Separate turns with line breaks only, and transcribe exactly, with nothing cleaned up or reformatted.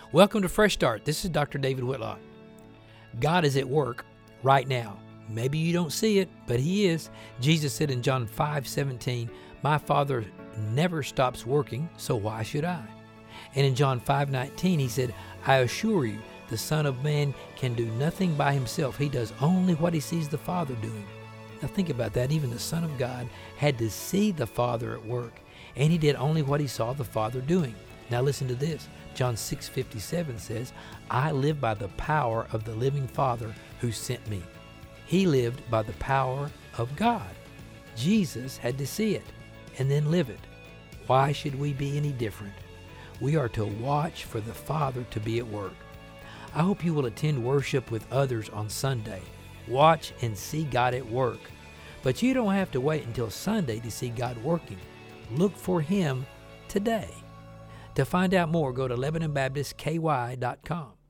Welcome to Fresh Start. This is Doctor David Whitlock. God is at work right now. Maybe you don't see it, but He is. Jesus said in John five seventeen, "My Father never stops working, so why should I?" And in John five nineteen, He said, "I assure you, the Son of Man can do nothing by Himself. He does only what He sees the Father doing." Now think about that. Even the Son of God had to see the Father at work, and He did only what He saw the Father doing. Now listen to this. John six fifty-seven says, "I live by the power of the living Father who sent me." He lived by the power of God. Jesus had to see it and then live it. Why should we be any different? We are to watch for the Father to be at work. I hope you will attend worship with others on Sunday. Watch and see God at work. But you don't have to wait until Sunday to see God working. Look for Him today. To find out more, go to Lebanon Baptist K Y dot com.